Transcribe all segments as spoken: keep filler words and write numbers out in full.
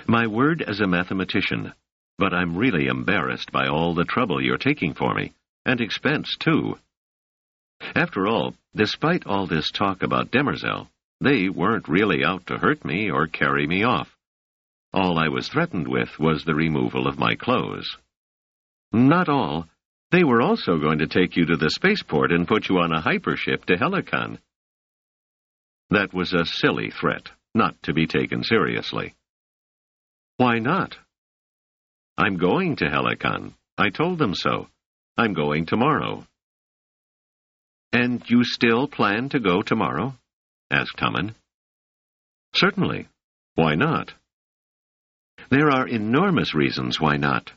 My word as a mathematician, but I'm really embarrassed by all the trouble you're taking for me, and expense, too. After all, despite all this talk about Demerzel, they weren't really out to hurt me or carry me off. All I was threatened with was the removal of my clothes. Not all. They were also going to take you to the spaceport and put you on a hypership to Helicon. That was a silly threat, not to be taken seriously. Why not? I'm going to Helicon. I told them so. I'm going tomorrow. And you still plan to go tomorrow? Asked Haman. Certainly. Why not? There are enormous reasons why not.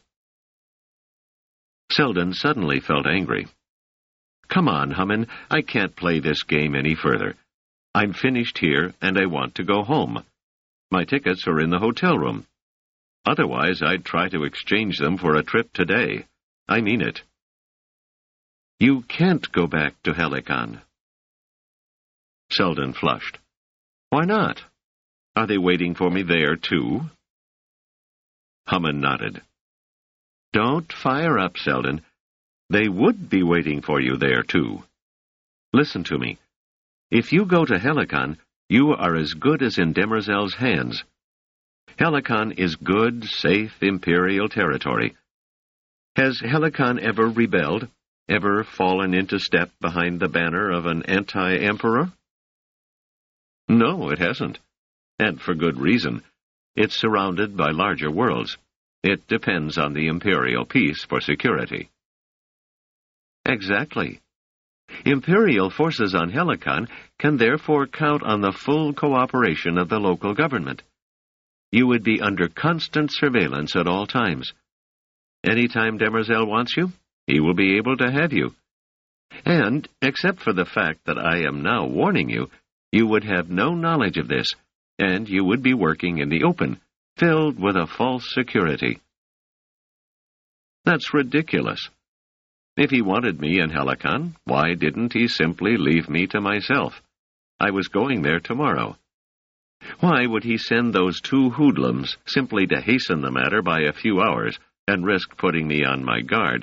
Selden suddenly felt angry. Come on, Haman, I can't play this game any further. I'm finished here, and I want to go home. My tickets are in the hotel room. Otherwise, I'd try to exchange them for a trip today. I mean it. You can't go back to Helicon. Selden flushed. Why not? Are they waiting for me there, too? Haman nodded. Don't fire up, Selden. They would be waiting for you there, too. Listen to me. If you go to Helicon, you are as good as in Demerzel's hands. Helicon is good, safe, imperial territory. Has Helicon ever rebelled, ever fallen into step behind the banner of an anti-emperor? No, it hasn't. And for good reason. It's surrounded by larger worlds. It depends on the imperial peace for security. Exactly. Imperial forces on Helicon can therefore count on the full cooperation of the local government. You would be under constant surveillance at all times. Anytime Demerzel wants you, he will be able to have you. And, except for the fact that I am now warning you, you would have no knowledge of this, and you would be working in the open, filled with a false security. That's ridiculous. If he wanted me in Helicon, why didn't he simply leave me to myself? I was going there tomorrow. Why would he send those two hoodlums simply to hasten the matter by a few hours and risk putting me on my guard?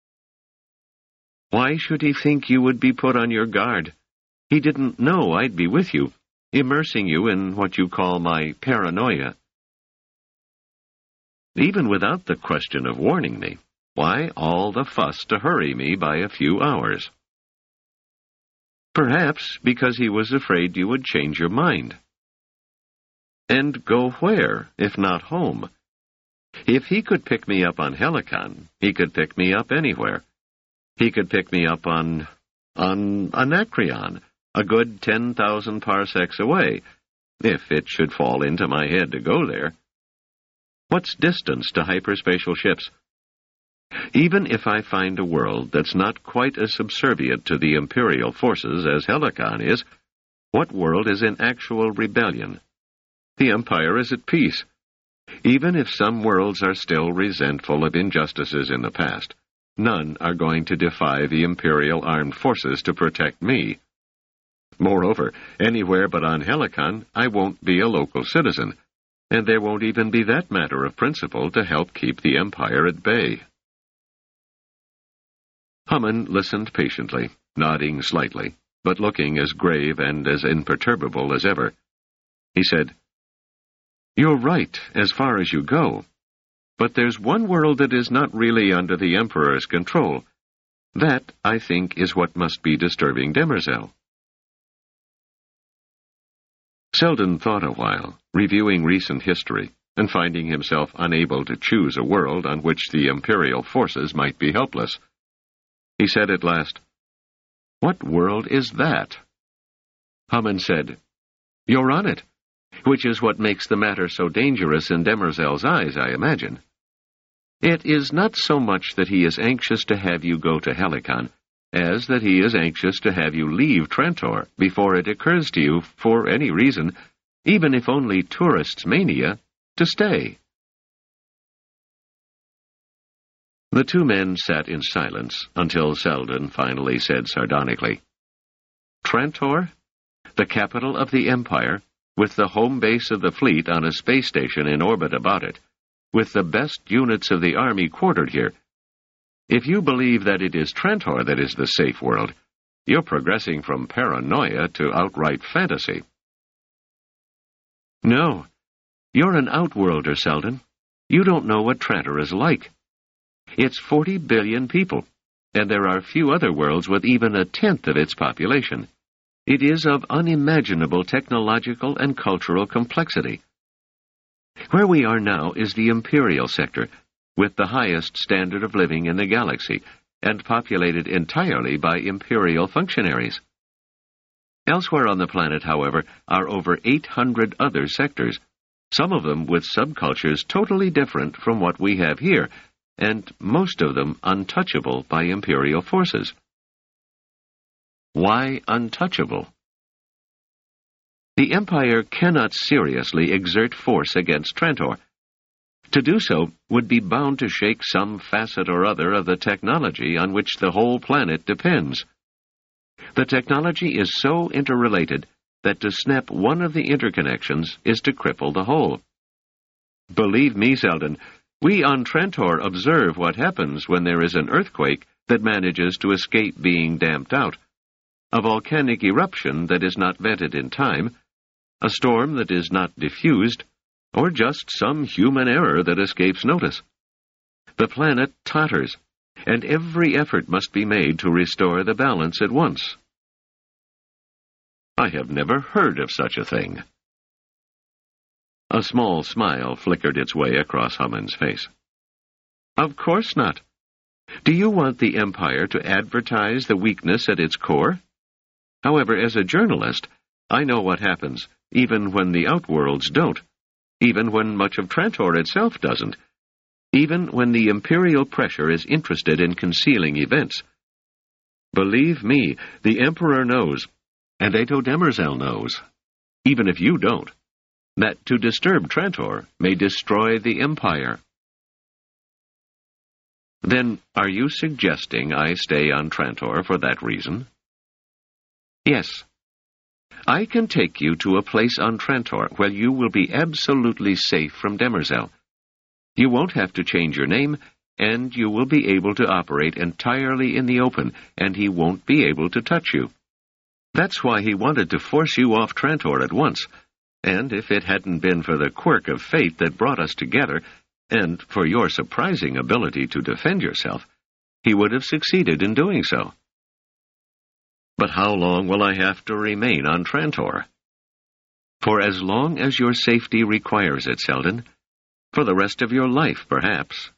Why should he think you would be put on your guard? He didn't know I'd be with you, immersing you in what you call my paranoia. Even without the question of warning me, why all the fuss to hurry me by a few hours? Perhaps because he was afraid you would change your mind. And go where, if not home? If he could pick me up on Helicon, he could pick me up anywhere. He could pick me up on... on Anacreon, a good ten thousand parsecs away, if it should fall into my head to go there. What's distance to hyperspatial ships? Even if I find a world that's not quite as subservient to the imperial forces as Helicon is, what world is in actual rebellion? The Empire is at peace. Even if some worlds are still resentful of injustices in the past, none are going to defy the imperial armed forces to protect me. Moreover, anywhere but on Helicon, I won't be a local citizen, and there won't even be that matter of principle to help keep the Empire at bay. Haman listened patiently, nodding slightly, but looking as grave and as imperturbable as ever. He said, You're right, as far as you go. But there's one world that is not really under the Emperor's control. That, I think, is what must be disturbing Demerzel. Selden thought a while, reviewing recent history, and finding himself unable to choose a world on which the imperial forces might be helpless. He said at last, What world is that? Haman said, You're on it, which is what makes the matter so dangerous in Demerzel's eyes, I imagine. It is not so much that he is anxious to have you go to Helicon, as that he is anxious to have you leave Trantor before it occurs to you, for any reason, even if only tourist's mania, to stay. The two men sat in silence until Selden finally said sardonically, Trantor? The capital of the Empire, with the home base of the fleet on a space station in orbit about it, with the best units of the Army quartered here. If you believe that it is Trantor that is the safe world, you're progressing from paranoia to outright fantasy. No, you're an outworlder, Selden. You don't know what Trantor is like. It's forty billion people, and there are few other worlds with even a tenth of its population. It is of unimaginable technological and cultural complexity. Where we are now is the Imperial sector, with the highest standard of living in the galaxy, and populated entirely by Imperial functionaries. Elsewhere on the planet, however, are over eight hundred other sectors, some of them with subcultures totally different from what we have here, and most of them untouchable by Imperial forces. Why untouchable? The Empire cannot seriously exert force against Trantor. To do so would be bound to shake some facet or other of the technology on which the whole planet depends. The technology is so interrelated that to snap one of the interconnections is to cripple the whole. Believe me, Selden, we on Trantor observe what happens when there is an earthquake that manages to escape being damped out, a volcanic eruption that is not vented in time, a storm that is not diffused, or just some human error that escapes notice. The planet totters, and every effort must be made to restore the balance at once. I have never heard of such a thing. A small smile flickered its way across Hammond's face. Of course not. Do you want the Empire to advertise the weakness at its core? However, as a journalist, I know what happens, even when the outworlds don't, even when much of Trantor itself doesn't, even when the Imperial pressure is interested in concealing events. Believe me, the Emperor knows, and Ato Demerzel knows, even if you don't, that to disturb Trantor may destroy the Empire. Then, are you suggesting I stay on Trantor for that reason? Yes. I can take you to a place on Trantor where you will be absolutely safe from Demerzel. You won't have to change your name, and you will be able to operate entirely in the open, and he won't be able to touch you. That's why he wanted to force you off Trantor at once, and if it hadn't been for the quirk of fate that brought us together, and for your surprising ability to defend yourself, he would have succeeded in doing so. But how long will I have to remain on Trantor? For as long as your safety requires it, Selden. For the rest of your life, perhaps.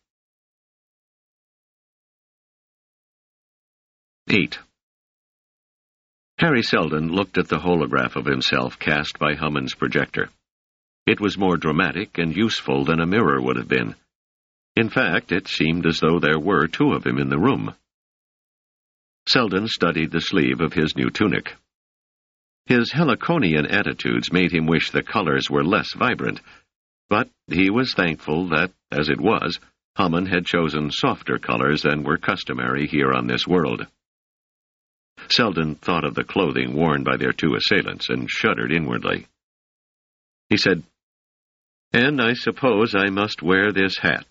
Eight. Harry Selden looked at the holograph of himself cast by Hammond's projector. It was more dramatic and useful than a mirror would have been. In fact, it seemed as though there were two of him in the room. Selden studied the sleeve of his new tunic. His Heliconian attitudes made him wish the colors were less vibrant, but he was thankful that, as it was, Hammond had chosen softer colors than were customary here on this world. Selden thought of the clothing worn by their two assailants and shuddered inwardly. He said, "And I suppose I must wear this hat."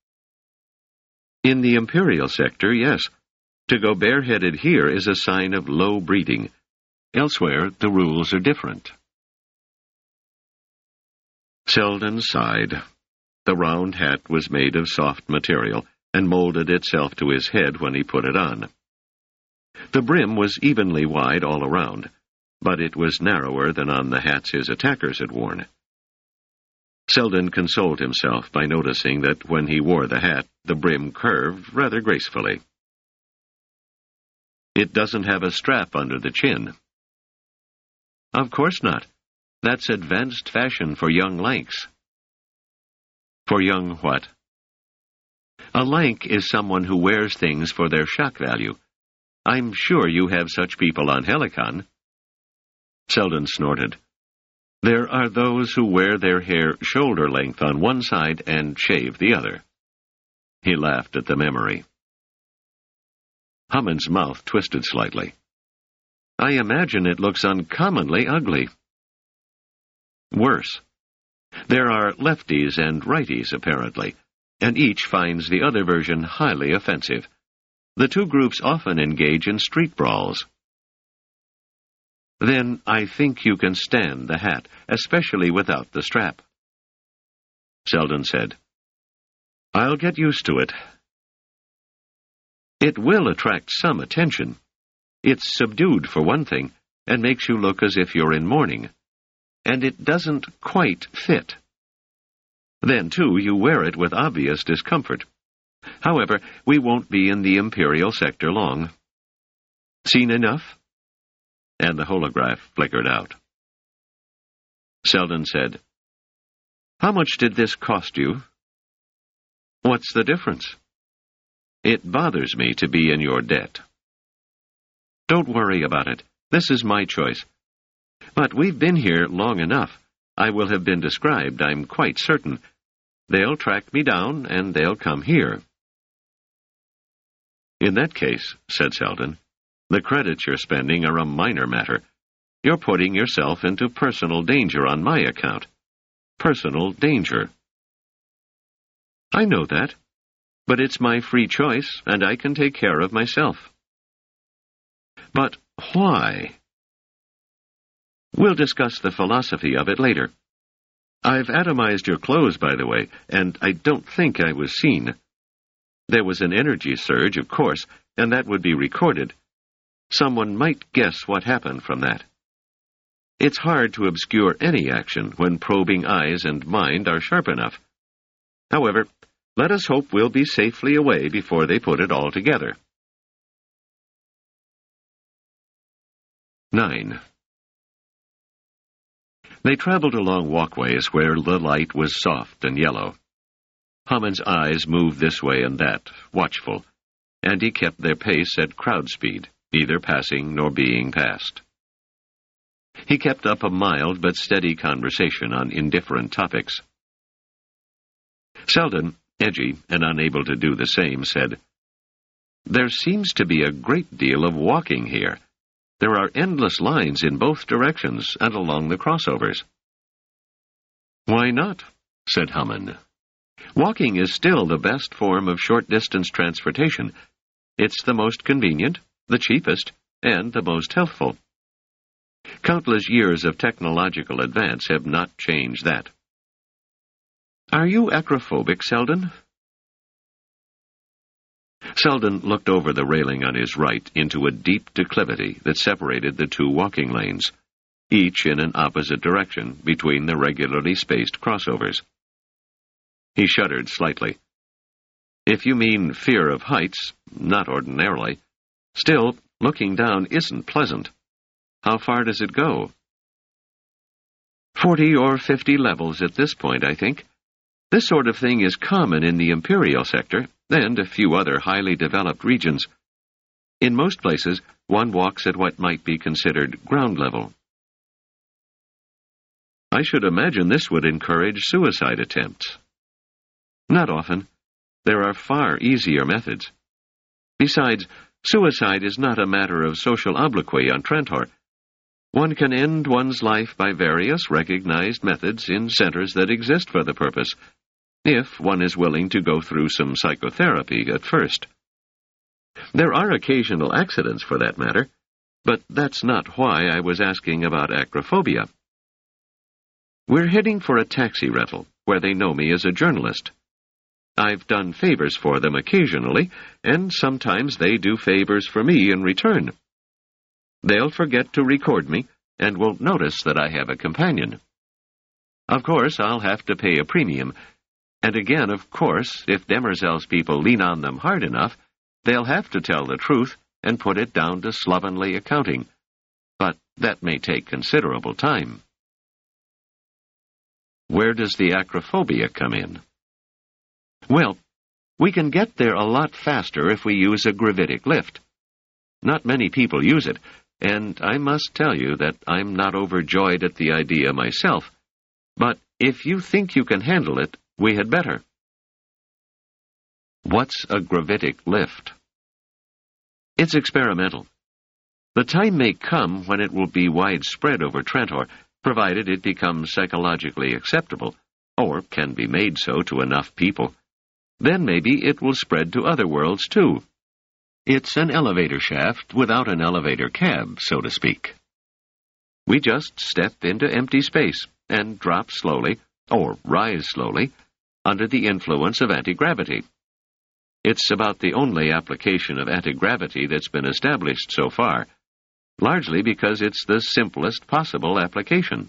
In the Imperial sector, yes. To go bareheaded here is a sign of low breeding. Elsewhere, the rules are different. Selden sighed. The round hat was made of soft material and molded itself to his head when he put it on. The brim was evenly wide all around, but it was narrower than on the hats his attackers had worn. Selden consoled himself by noticing that when he wore the hat, the brim curved rather gracefully. It doesn't have a strap under the chin. Of course not. That's advanced fashion for young lanks. For young what? A lank is someone who wears things for their shock value. I'm sure you have such people on Helicon. Selden snorted. There are those who wear their hair shoulder length on one side and shave the other. He laughed at the memory. Hammond's mouth twisted slightly. I imagine it looks uncommonly ugly. Worse. There are lefties and righties, apparently, and each finds the other version highly offensive. The two groups often engage in street brawls. Then I think you can stand the hat, especially without the strap. Selden said, I'll get used to it. It will attract some attention. It's subdued, for one thing, and makes you look as if you're in mourning. And it doesn't quite fit. Then, too, you wear it with obvious discomfort. However, we won't be in the Imperial sector long. Seen enough? And the holograph flickered out. Selden said, How much did this cost you? What's the difference? It bothers me to be in your debt. Don't worry about it. This is my choice. But we've been here long enough. I will have been described, I'm quite certain. They'll track me down, and they'll come here. In that case, said Selden, the credits you're spending are a minor matter. You're putting yourself into personal danger on my account. Personal danger. I know that, but it's my free choice, and I can take care of myself. But why? We'll discuss the philosophy of it later. I've atomized your clothes, by the way, and I don't think I was seen. There was an energy surge, of course, and that would be recorded. Someone might guess what happened from that. It's hard to obscure any action when probing eyes and mind are sharp enough. However, let us hope we'll be safely away before they put it all together. Nine. They traveled along walkways where the light was soft and yellow. Hammond's eyes moved this way and that, watchful, and he kept their pace at crowd speed, neither passing nor being passed. He kept up a mild but steady conversation on indifferent topics. Selden, edgy and unable to do the same, said, There seems to be a great deal of walking here. There are endless lines in both directions and along the crossovers. Why not? Said Hammond. Walking is still the best form of short-distance transportation. It's the most convenient, the cheapest, and the most healthful. Countless years of technological advance have not changed that. Are you acrophobic, Selden? Selden looked over the railing on his right into a deep declivity that separated the two walking lanes, each in an opposite direction between the regularly spaced crossovers. He shuddered slightly. If you mean fear of heights, not ordinarily. Still, looking down isn't pleasant. How far does it go? Forty or fifty levels at this point, I think. This sort of thing is common in the Imperial sector, and a few other highly developed regions. In most places, one walks at what might be considered ground level. I should imagine this would encourage suicide attempts. Not often. There are far easier methods. Besides, suicide is not a matter of social obloquy on Trantor. One can end one's life by various recognized methods in centers that exist for the purpose, if one is willing to go through some psychotherapy at first. There are occasional accidents for that matter, but that's not why I was asking about acrophobia. We're heading for a taxi rental, where they know me as a journalist. I've done favors for them occasionally, and sometimes they do favors for me in return. They'll forget to record me, and won't notice that I have a companion. Of course, I'll have to pay a premium, and again, of course, if Demerzel's people lean on them hard enough, they'll have to tell the truth and put it down to slovenly accounting. But that may take considerable time. Where does the acrophobia come in? Well, we can get there a lot faster if we use a gravitic lift. Not many people use it, and I must tell you that I'm not overjoyed at the idea myself, but if you think you can handle it, we had better. What's a gravitic lift? It's experimental. The time may come when it will be widespread over Trantor, provided it becomes psychologically acceptable, or can be made so to enough people. Then maybe it will spread to other worlds, too. It's an elevator shaft without an elevator cab, so to speak. We just step into empty space and drop slowly, or rise slowly, under the influence of anti-gravity. It's about the only application of anti-gravity that's been established so far, largely because it's the simplest possible application.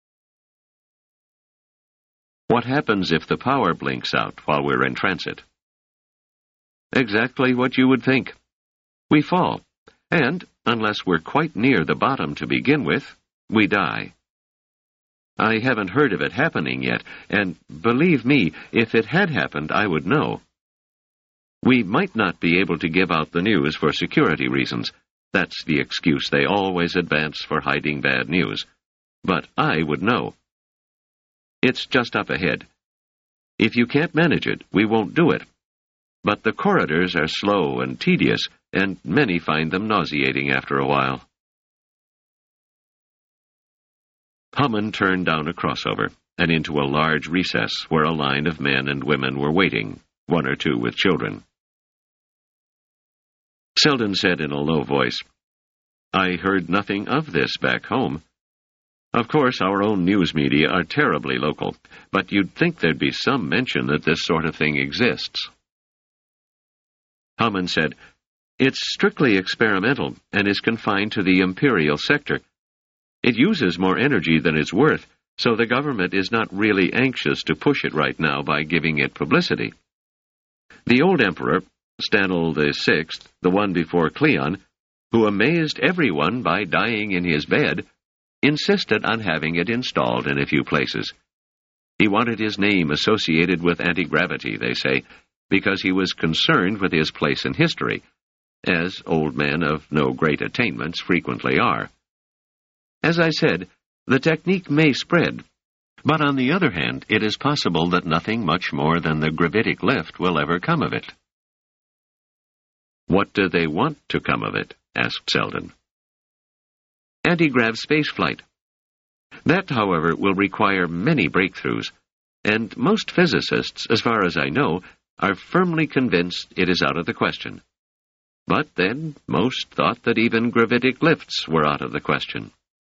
What happens if the power blinks out while we're in transit? Exactly what you would think. We fall, and, unless we're quite near the bottom to begin with, we die. I haven't heard of it happening yet, and believe me, if it had happened, I would know. We might not be able to give out the news for security reasons. That's the excuse they always advance for hiding bad news. But I would know. It's just up ahead. If you can't manage it, we won't do it. But the corridors are slow and tedious, and many find them nauseating after a while. Hammond turned down a crossover and into a large recess where a line of men and women were waiting, one or two with children. Selden said in a low voice, "I heard nothing of this back home. Of course, our own news media are terribly local, but you'd think there'd be some mention that this sort of thing exists." Hammond said, "It's strictly experimental and is confined to the imperial sector. It uses more energy than it's worth, so the government is not really anxious to push it right now by giving it publicity. The old emperor, Stanley the Sixth, the one before Cleon, who amazed everyone by dying in his bed, insisted on having it installed in a few places. He wanted his name associated with anti-gravity, they say, because he was concerned with his place in history, as old men of no great attainments frequently are. As I said, the technique may spread, but on the other hand, it is possible that nothing much more than the gravitic lift will ever come of it." "What do they want to come of it?" asked Selden. "Anti-grav spaceflight. That, however, will require many breakthroughs, and most physicists, as far as I know, are firmly convinced it is out of the question. But then, most thought that even gravitic lifts were out of the question."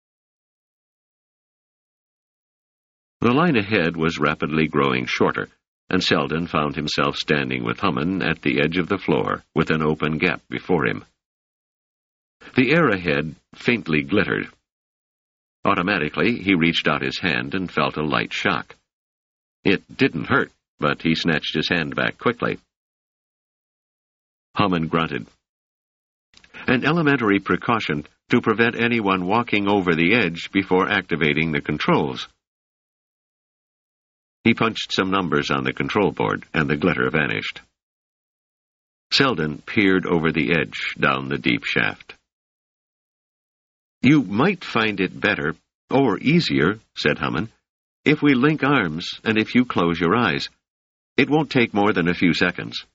The line ahead was rapidly growing shorter, and Selden found himself standing with Hammond at the edge of the floor, with an open gap before him. The air ahead faintly glittered. Automatically, he reached out his hand and felt a light shock. It didn't hurt, but he snatched his hand back quickly. Hammond grunted. "An elementary precaution to prevent anyone walking over the edge before activating the controls." He punched some numbers on the control board, and the glitter vanished. Selden peered over the edge down the deep shaft. "You might find it better, or easier," said Hammond, "if we link arms and if you close your eyes. It won't take more than a few seconds."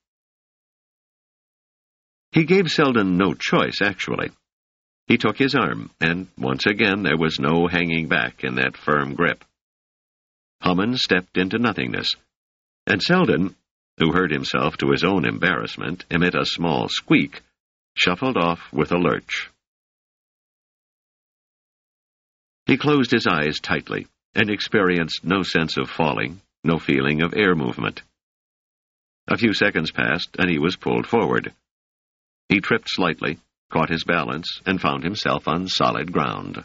He gave Selden no choice, actually. He took his arm, and once again there was no hanging back in that firm grip. Hammond stepped into nothingness, and Selden, who heard himself to his own embarrassment emit a small squeak, shuffled off with a lurch. He closed his eyes tightly and experienced no sense of falling, no feeling of air movement. A few seconds passed, and he was pulled forward. He tripped slightly, caught his balance, and found himself on solid ground.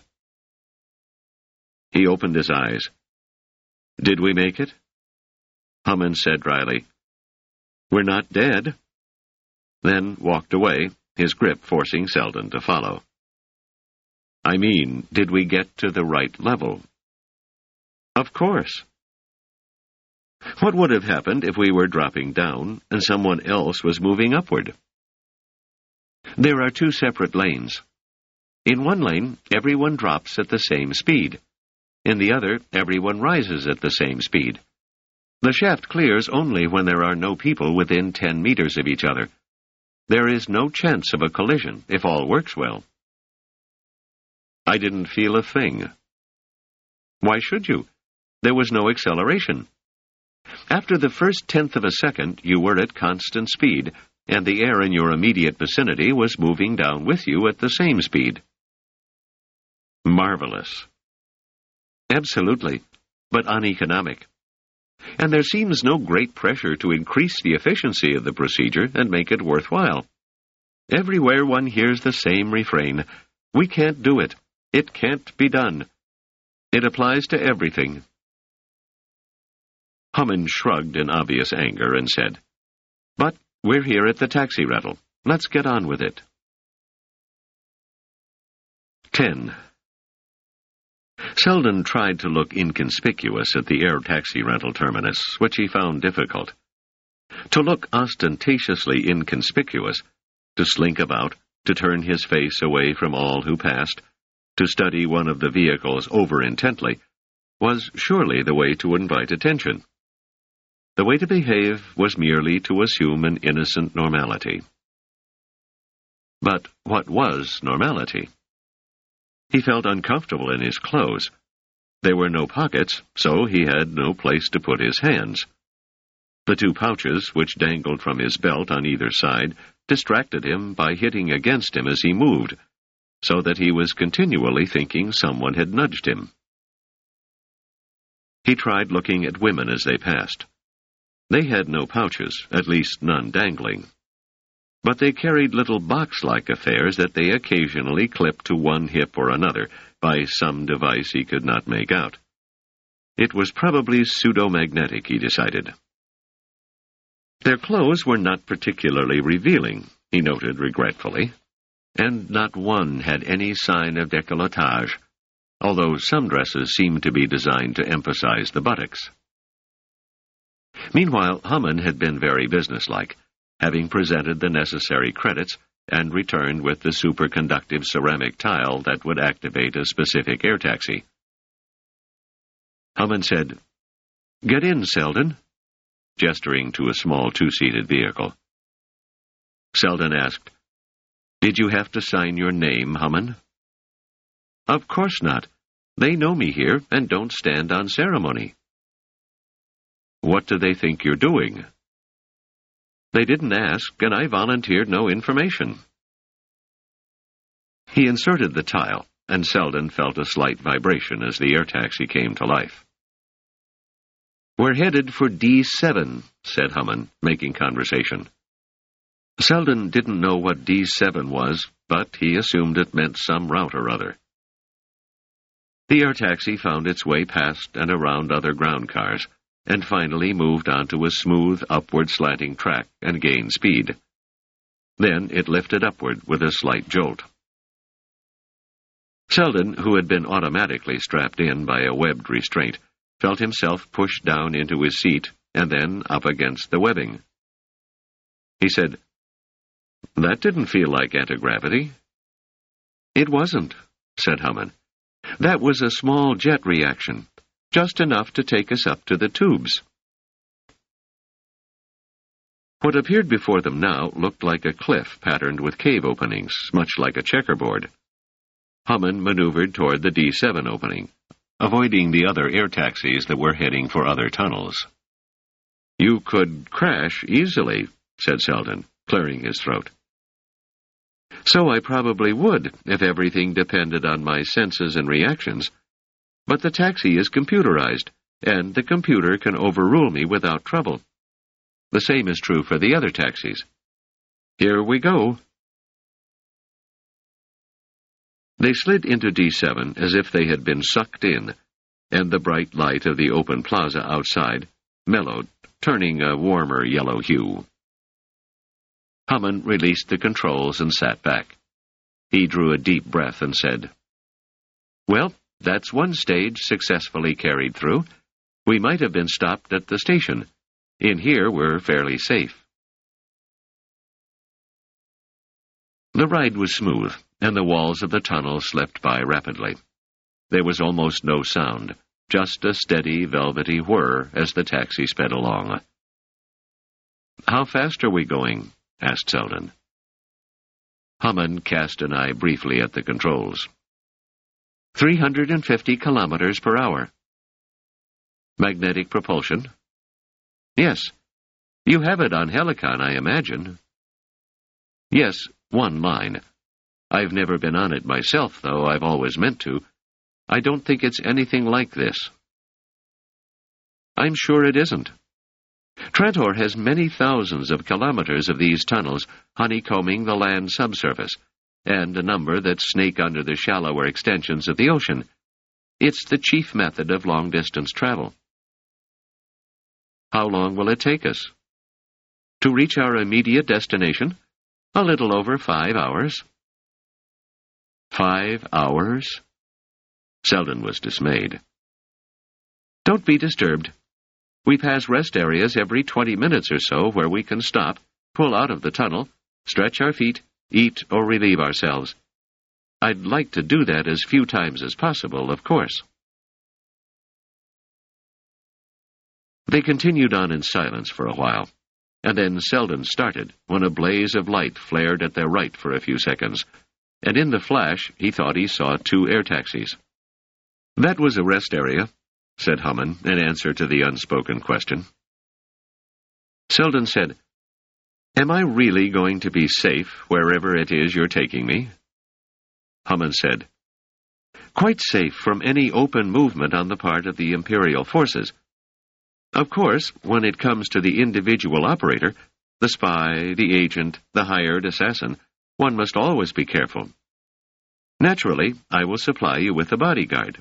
He opened his eyes. "Did we make it?" Hammond said dryly, "We're not dead," then walked away, his grip forcing Selden to follow. "I mean, did we get to the right level?" "Of course." "What would have happened if we were dropping down and someone else was moving upward?" "There are two separate lanes. In one lane, everyone drops at the same speed. In the other, everyone rises at the same speed. The shaft clears only when there are no people within ten meters of each other. There is no chance of a collision if all works well." "I didn't feel a thing." Why should you? There was no acceleration. After the first tenth of a second, you were at constant speed, and the air in your immediate vicinity was moving down with you at the same speed. Marvelous. Absolutely, but uneconomic. And there seems no great pressure to increase the efficiency of the procedure and make it worthwhile. Everywhere one hears the same refrain, "We can't do it. It can't be done." It applies to everything. Hamann shrugged in obvious anger and said, "But we're here at the taxi rental. Let's get on with it." ten. Selden tried to look inconspicuous at the air taxi rental terminus, which he found difficult. To look ostentatiously inconspicuous, to slink about, to turn his face away from all who passed, to study one of the vehicles over-intently, was surely the way to invite attention. The way to behave was merely to assume an innocent normality. But what was normality? He felt uncomfortable in his clothes. There were no pockets, so he had no place to put his hands. The two pouches, which dangled from his belt on either side, distracted him by hitting against him as he moved, so that he was continually thinking someone had nudged him. He tried looking at women as they passed. They had no pouches, at least none dangling. But they carried little box-like affairs that they occasionally clipped to one hip or another by some device he could not make out. It was probably pseudo-magnetic, he decided. Their clothes were not particularly revealing, he noted regretfully, and not one had any sign of décolletage, although some dresses seemed to be designed to emphasize the buttocks. Meanwhile, Hamann had been very businesslike, having presented the necessary credits and returned with the superconductive ceramic tile that would activate a specific air taxi. Hamann said, "Get in, Selden," gesturing to a small two-seated vehicle. Selden asked, "Did you have to sign your name, Hamann?" "Of course not. They know me here and don't stand on ceremony." "What do they think you're doing?" "They didn't ask, and I volunteered no information." He inserted the tile, and Selden felt a slight vibration as the air taxi came to life. "We're headed for D seven, said Hamann, making conversation. Selden didn't know what D seven was, but he assumed it meant some route or other. The air taxi found its way past and around other ground cars, and finally moved onto a smooth, upward slanting track and gained speed. Then it lifted upward with a slight jolt. Selden, who had been automatically strapped in by a webbed restraint, felt himself pushed down into his seat and then up against the webbing. He said, "That didn't feel like anti-gravity." "It wasn't," said Hamann. "That was a small jet reaction, just enough to take us up to the tubes." What appeared before them now looked like a cliff patterned with cave openings, much like a checkerboard. Hamann maneuvered toward the D seven opening, avoiding the other air taxis that were heading for other tunnels. "You could crash easily," said Selden, clearing his throat. "So I probably would, if everything depended on my senses and reactions. But the taxi is computerized, and the computer can overrule me without trouble. The same is true for the other taxis. Here we go." They slid into D seven as if they had been sucked in, and the bright light of the open plaza outside mellowed, turning a warmer yellow hue. Hamann released the controls and sat back. He drew a deep breath and said, "Well, that's one stage successfully carried through. We might have been stopped at the station. In here, we're fairly safe." The ride was smooth, and the walls of the tunnel slipped by rapidly. There was almost no sound, just a steady, velvety whir as the taxi sped along. "How fast are we going?" asked Selden. Hamann cast an eye briefly at the controls. Three hundred and fifty kilometers per hour." Magnetic propulsion? Yes. You have it on Helicon, I imagine. Yes, one line. I've never been on it myself, though I've always meant to. I don't think it's anything like this. I'm sure it isn't. Trantor has many thousands of kilometers of these tunnels honeycombing the land subsurface, and a number that snake under the shallower extensions of the ocean. It's the chief method of long-distance travel. How long will it take us? To reach our immediate destination? A little over five hours. Five hours? Selden was dismayed. Don't be disturbed. We pass rest areas every twenty minutes or so where we can stop, pull out of the tunnel, stretch our feet, eat or relieve ourselves. I'd like to do that as few times as possible, of course. They continued on in silence for a while, and then Selden started when a blaze of light flared at their right for a few seconds, and in the flash he thought he saw two air taxis. That was a rest area, said Hamann in answer to the unspoken question. Selden said, Am I really going to be safe wherever it is you're taking me? Hamann said, Quite safe from any open movement on the part of the Imperial forces. Of course, when it comes to the individual operator, the spy, the agent, the hired assassin, one must always be careful. Naturally, I will supply you with a bodyguard.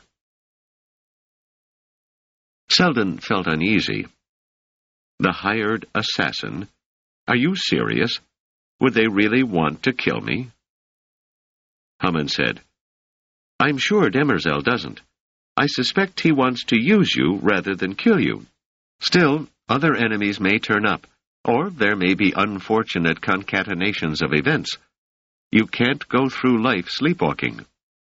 Selden felt uneasy. The hired assassin? Are you serious? Would they really want to kill me? Hamann said, I'm sure Demerzel doesn't. I suspect he wants to use you rather than kill you. Still, other enemies may turn up, or there may be unfortunate concatenations of events. You can't go through life sleepwalking.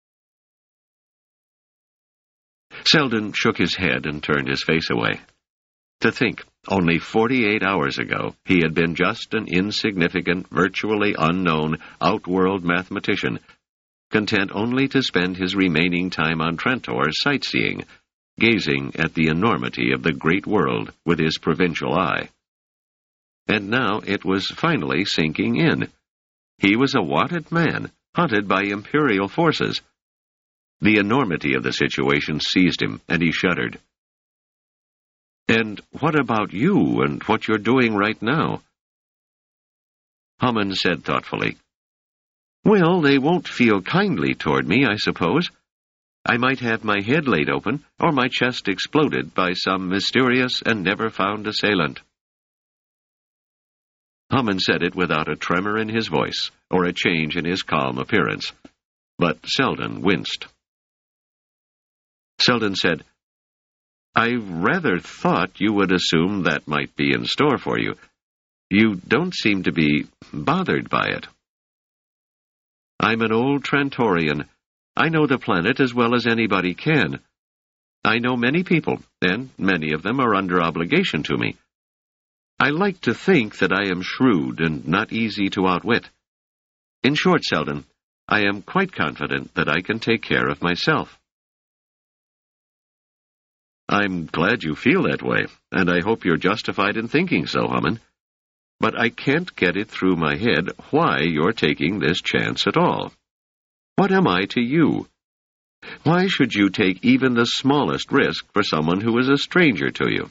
Selden shook his head and turned his face away. To think, only forty-eight hours ago, he had been just an insignificant, virtually unknown, outworld mathematician, content only to spend his remaining time on Trantor sightseeing, gazing at the enormity of the great world with his provincial eye. And now it was finally sinking in. He was a wanted man, hunted by Imperial forces. The enormity of the situation seized him, and he shuddered. And what about you and what you're doing right now? Hamann said thoughtfully, Well, they won't feel kindly toward me, I suppose. I might have my head laid open, or my chest exploded by some mysterious and never-found assailant. Hamann said it without a tremor in his voice, or a change in his calm appearance. But Selden winced. Selden said, I rather thought you would assume that might be in store for you. You don't seem to be bothered by it. I'm an old Trantorian. I know the planet as well as anybody can. I know many people, and many of them are under obligation to me. I like to think that I am shrewd and not easy to outwit. In short, Selden, I am quite confident that I can take care of myself. I'm glad you feel that way, and I hope you're justified in thinking so, Hamann. But I can't get it through my head why you're taking this chance at all. What am I to you? Why should you take even the smallest risk for someone who is a stranger to you?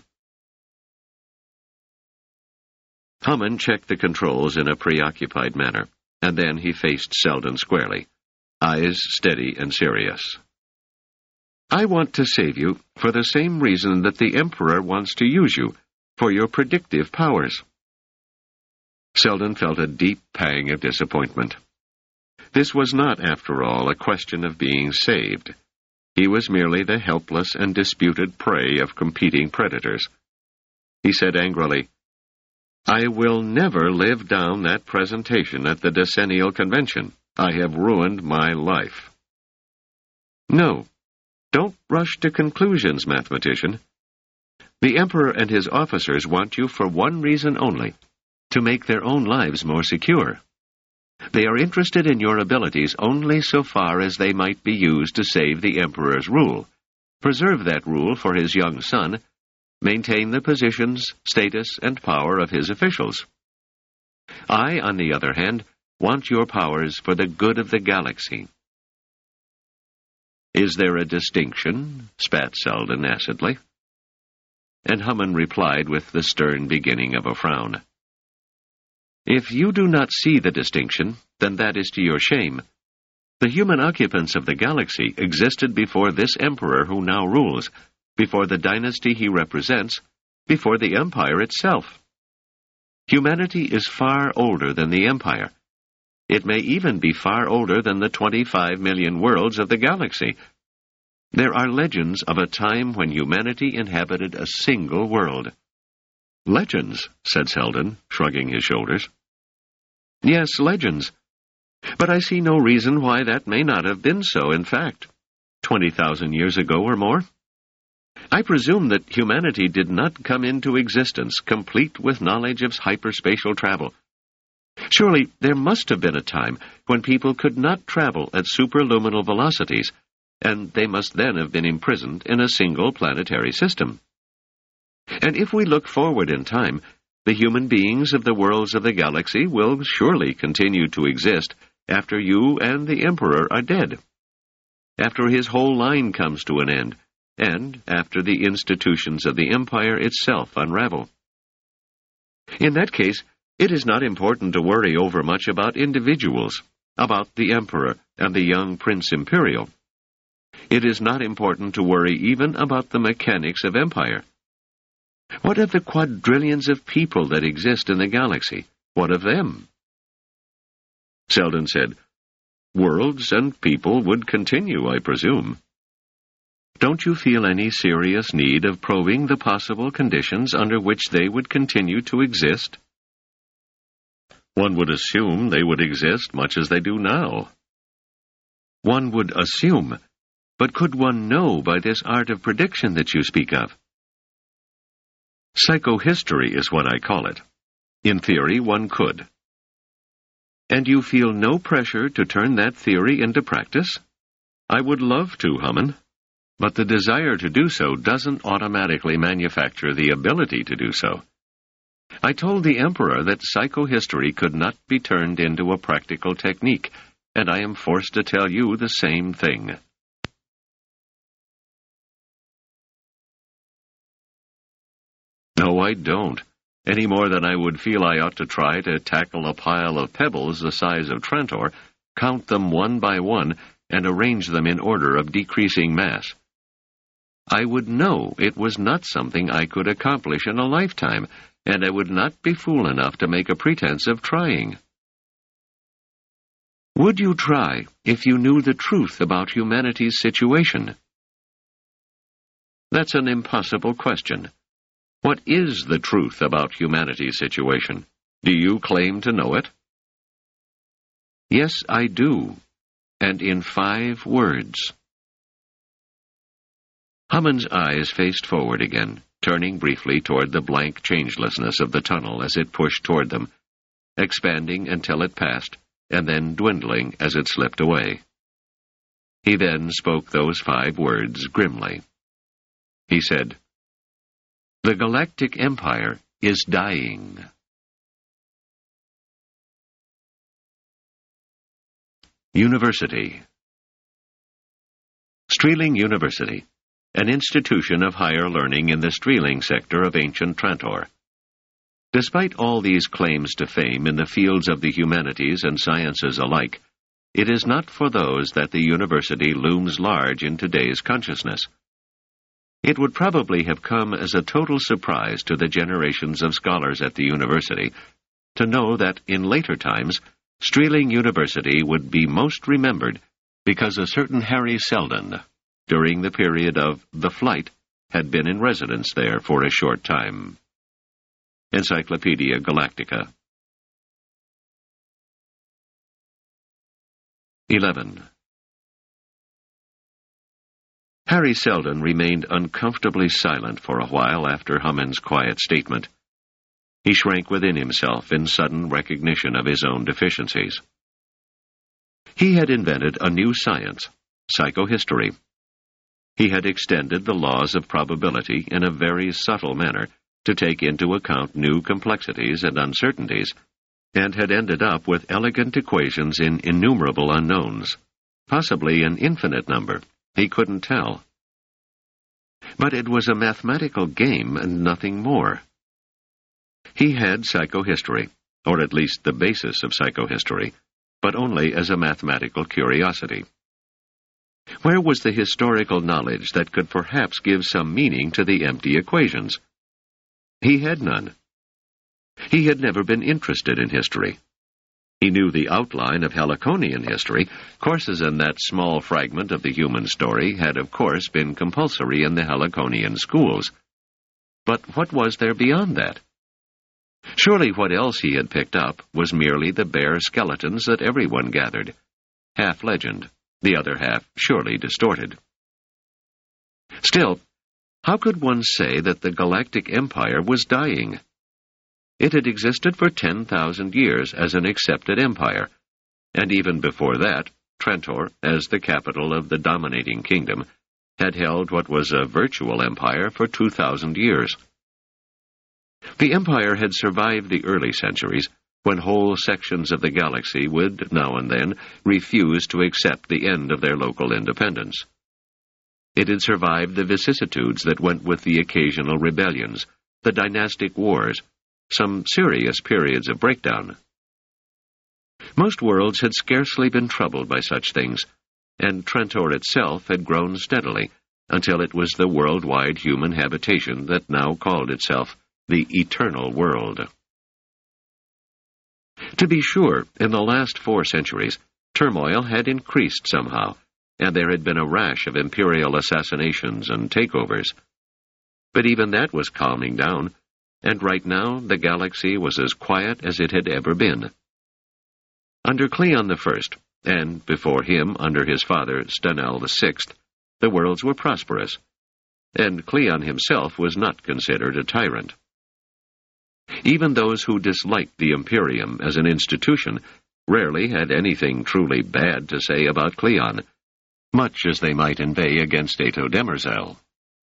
Hamann checked the controls in a preoccupied manner, and then he faced Selden squarely, eyes steady and serious. I want to save you for the same reason that the Emperor wants to use you, for your predictive powers. Selden felt a deep pang of disappointment. This was not, after all, a question of being saved. He was merely the helpless and disputed prey of competing predators. He said angrily, I will never live down that presentation at the decennial convention. I have ruined my life. No, don't rush to conclusions, mathematician. The Emperor and his officers want you for one reason only, to make their own lives more secure. They are interested in your abilities only so far as they might be used to save the Emperor's rule, preserve that rule for his young son, maintain the positions, status, and power of his officials. I, on the other hand, want your powers for the good of the galaxy." "Is there a distinction?" spat Selden acidly. And Hammond replied with the stern beginning of a frown. "If you do not see the distinction, then that is to your shame. The human occupants of the galaxy existed before this emperor who now rules, before the dynasty he represents, before the empire itself. Humanity is far older than the empire. It may even be far older than the twenty-five million worlds of the galaxy. There are legends of a time when humanity inhabited a single world." "Legends," said Selden, shrugging his shoulders. "Yes, legends. But I see no reason why that may not have been so, in fact, twenty thousand years ago or more. I presume that humanity did not come into existence complete with knowledge of hyperspatial travel. Surely there must have been a time when people could not travel at superluminal velocities, and they must then have been imprisoned in a single planetary system. And if we look forward in time, the human beings of the worlds of the galaxy will surely continue to exist after you and the Emperor are dead, after his whole line comes to an end, and after the institutions of the Empire itself unravel. In that case, it is not important to worry overmuch about individuals, about the Emperor and the young Prince Imperial. It is not important to worry even about the mechanics of empire. What of the quadrillions of people that exist in the galaxy? What of them?" Selden said, "Worlds and people would continue, I presume. Don't you feel any serious need of probing the possible conditions under which they would continue to exist?" "One would assume they would exist much as they do now." "One would assume, but could one know by this art of prediction that you speak of?" "Psychohistory is what I call it. In theory, one could." "And you feel no pressure to turn that theory into practice?" "I would love to, Hammond. But the desire to do so doesn't automatically manufacture the ability to do so. I told the Emperor that psychohistory could not be turned into a practical technique, and I am forced to tell you the same thing." "No, I don't. Any more than I would feel I ought to try to tackle a pile of pebbles the size of Trantor, count them one by one, and arrange them in order of decreasing mass. I would know it was not something I could accomplish in a lifetime, and I would not be fool enough to make a pretense of trying." "Would you try if you knew the truth about humanity's situation?" "That's an impossible question. What is the truth about humanity's situation? Do you claim to know it?" "Yes, I do, and in five words." Hammond's eyes faced forward again, turning briefly toward the blank changelessness of the tunnel as it pushed toward them, expanding until it passed, and then dwindling as it slipped away. He then spoke those five words grimly. He said, "The Galactic Empire is dying." University. Streeling University, an institution of higher learning in the Streeling sector of ancient Trantor. Despite all these claims to fame in the fields of the humanities and sciences alike, it is not for those that the university looms large in today's consciousness. It would probably have come as a total surprise to the generations of scholars at the university to know that in later times, Streeling University would be most remembered because a certain Harry Selden, during the period of The Flight, had been in residence there for a short time. Encyclopedia Galactica. eleven. Harry Selden remained uncomfortably silent for a while after Hammond's quiet statement. He shrank within himself in sudden recognition of his own deficiencies. He had invented a new science, psychohistory. He had extended the laws of probability in a very subtle manner to take into account new complexities and uncertainties, and had ended up with elegant equations in innumerable unknowns, possibly an infinite number. He couldn't tell. But it was a mathematical game and nothing more. He had psychohistory, or at least the basis of psychohistory, but only as a mathematical curiosity. Where was the historical knowledge that could perhaps give some meaning to the empty equations? He had none. He had never been interested in history. He knew the outline of Heliconian history. Courses in that small fragment of the human story had, of course, been compulsory in the Heliconian schools. But what was there beyond that? Surely what else he had picked up was merely the bare skeletons that everyone gathered, half legend, the other half surely distorted. Still, how could one say that the Galactic Empire was dying? It had existed for ten thousand years as an accepted empire, and even before that, Trantor, as the capital of the dominating kingdom, had held what was a virtual empire for two thousand years. The empire had survived the early centuries, when whole sections of the galaxy would, now and then, refuse to accept the end of their local independence. It had survived the vicissitudes that went with the occasional rebellions, the dynastic wars, some serious periods of breakdown. Most worlds had scarcely been troubled by such things, and Trantor itself had grown steadily until it was the worldwide human habitation that now called itself the Eternal World. To be sure, in the last four centuries, turmoil had increased somehow, and there had been a rash of imperial assassinations and takeovers. But even that was calming down, and right now the galaxy was as quiet as it had ever been. Under Cleon the First, and before him under his father Stanel the Sixth, the worlds were prosperous, and Cleon himself was not considered a tyrant. Even those who disliked the Imperium as an institution rarely had anything truly bad to say about Cleon, much as they might inveigh against Ato Demerzel.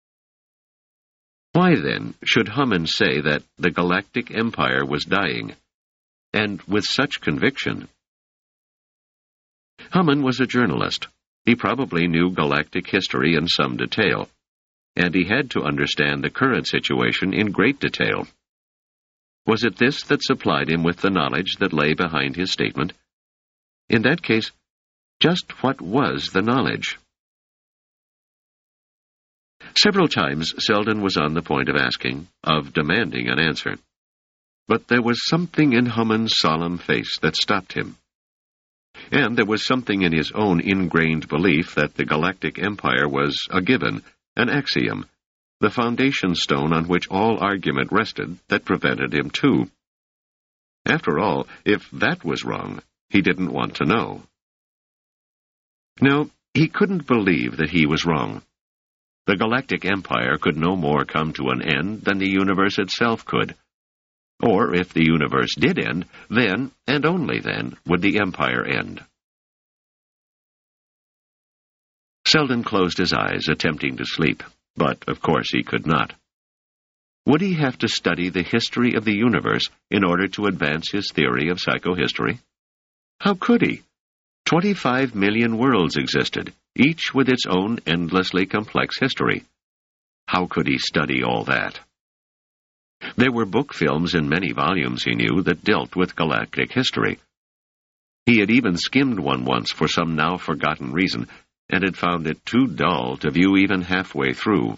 Why, then, should Hummon say that the Galactic Empire was dying, and with such conviction? Hummon was a journalist. He probably knew galactic history in some detail, and he had to understand the current situation in great detail. Was it this that supplied him with the knowledge that lay behind his statement? In that case, just what was the knowledge? Several times Selden was on the point of asking, of demanding an answer. But there was something in Hummon's solemn face that stopped him. And there was something in his own ingrained belief that the Galactic Empire was a given, an axiom, the foundation stone on which all argument rested, that prevented him too. After all, if that was wrong, he didn't want to know. No, he couldn't believe that he was wrong. The Galactic Empire could no more come to an end than the universe itself could. Or, if the universe did end, then, and only then, would the empire end. Selden closed his eyes, attempting to sleep, but, of course, he could not. Would he have to study the history of the universe in order to advance his theory of psychohistory? How could he? Twenty-five million worlds existed, each with its own endlessly complex history. How could he study all that? There were book films in many volumes, he knew, that dealt with galactic history. He had even skimmed one once for some now-forgotten reason, and had found it too dull to view even halfway through.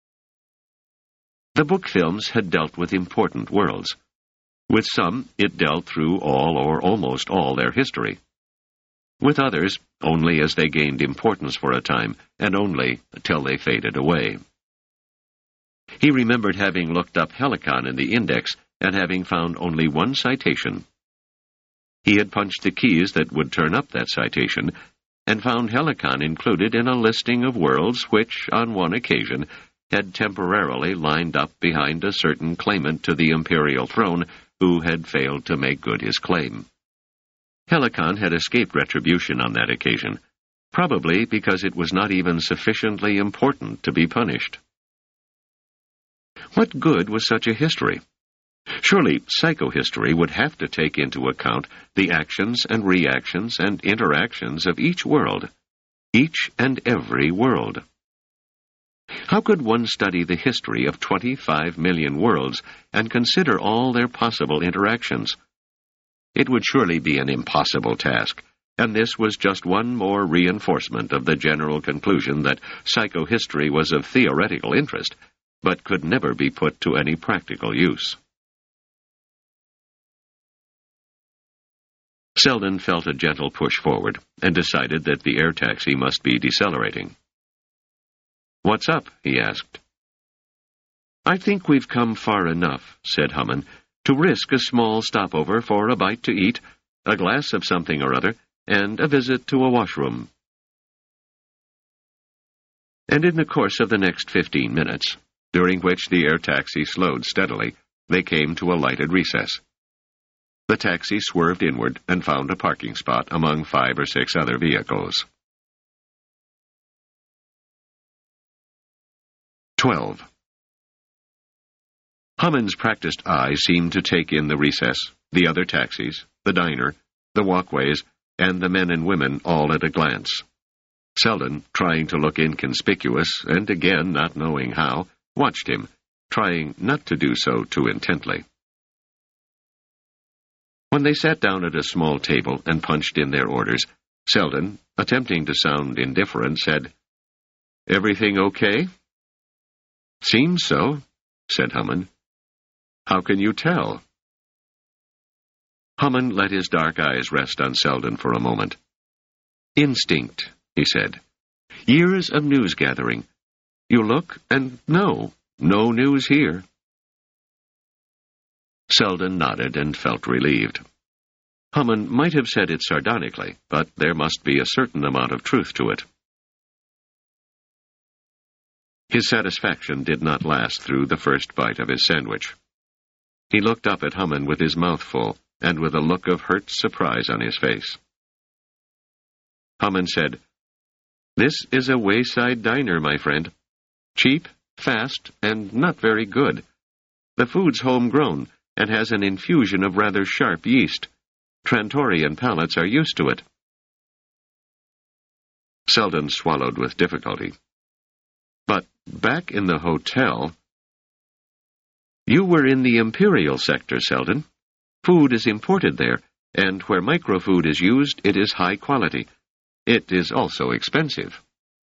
The book films had dealt with important worlds. With some, it dealt through all or almost all their history. With others, only as they gained importance for a time, and only till they faded away. He remembered having looked up Helicon in the index and having found only one citation. He had punched the keys that would turn up that citation, and found Helicon included in a listing of worlds which, on one occasion, had temporarily lined up behind a certain claimant to the imperial throne who had failed to make good his claim. Helicon had escaped retribution on that occasion, probably because it was not even sufficiently important to be punished. What good was such a history? Surely psychohistory would have to take into account the actions and reactions and interactions of each world, each and every world. How could one study the history of twenty-five million worlds and consider all their possible interactions? It would surely be an impossible task, and this was just one more reinforcement of the general conclusion that psychohistory was of theoretical interest, but could never be put to any practical use. Selden felt a gentle push forward and decided that the air taxi must be decelerating. "What's up?" he asked. "I think we've come far enough," said Hamann, "to risk a small stopover for a bite to eat, a glass of something or other, and a visit to a washroom." And in the course of the next fifteen minutes, during which the air taxi slowed steadily, they came to a lighted recess. The taxi swerved inward and found a parking spot among five or six other vehicles. Twelve. Hamann's practiced eye seemed to take in the recess, the other taxis, the diner, the walkways, and the men and women all at a glance. Selden, trying to look inconspicuous, and again not knowing how, watched him, trying not to do so too intently. When they sat down at a small table and punched in their orders, Selden, attempting to sound indifferent, said, "Everything okay?" "Seems so," said Hamann. "How can you tell?" Hamann let his dark eyes rest on Selden for a moment. "Instinct," he said. "Years of news gathering. You look and no, no news here." Selden nodded and felt relieved. Hamann might have said it sardonically, but there must be a certain amount of truth to it. His satisfaction did not last through the first bite of his sandwich. He looked up at Hamann with his mouth full, and with a look of hurt surprise on his face. Hamann said, "This is a wayside diner, my friend. Cheap, fast, and not very good. The food's homegrown, and has an infusion of rather sharp yeast. Trantorian palates are used to it." Selden swallowed with difficulty. "But back in the hotel—" "You were in the imperial sector, Selden. Food is imported there, and where microfood is used, it is high quality. It is also expensive."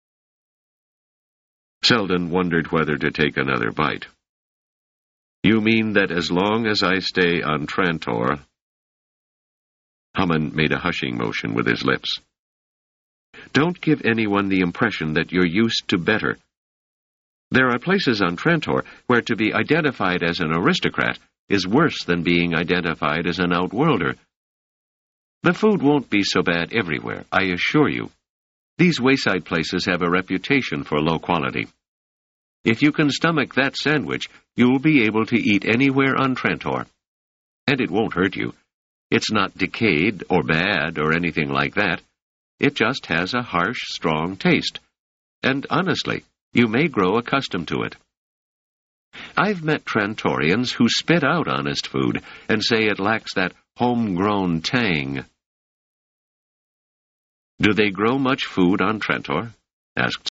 Selden wondered whether to take another bite. "You mean that as long as I stay on Trantor—" Hamann made a hushing motion with his lips. "Don't give anyone the impression that you're used to better. There are places on Trantor where to be identified as an aristocrat is worse than being identified as an outworlder. The food won't be so bad everywhere, I assure you. These wayside places have a reputation for low quality. If you can stomach that sandwich, you'll be able to eat anywhere on Trantor. And it won't hurt you. It's not decayed or bad or anything like that. It just has a harsh, strong taste. And honestly, you may grow accustomed to it. I've met Trantorians who spit out honest food and say it lacks that homegrown tang." "Do they grow much food on Trantor?" asked